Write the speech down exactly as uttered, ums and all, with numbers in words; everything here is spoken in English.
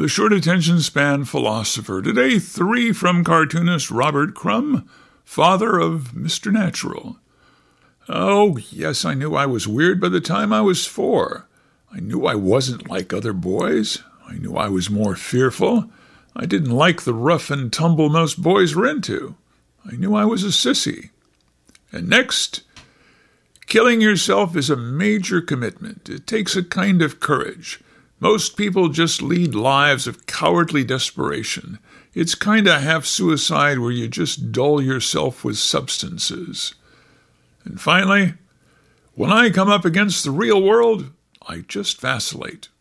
the short attention span philosopher. Today, three from cartoonist Robert Crumb, father of Mister Natural. Oh, yes, I knew I was weird by the time I was four. I knew I wasn't like other boys. I knew I was more fearful. I didn't like the rough and tumble most boys were into. I knew I was a sissy. And next, killing yourself is a major commitment. It takes a kind of courage. Most people just lead lives of cowardly desperation. It's kind of half-suicide where you just dull yourself with substances. And finally, when I come up against the real world, I just vacillate.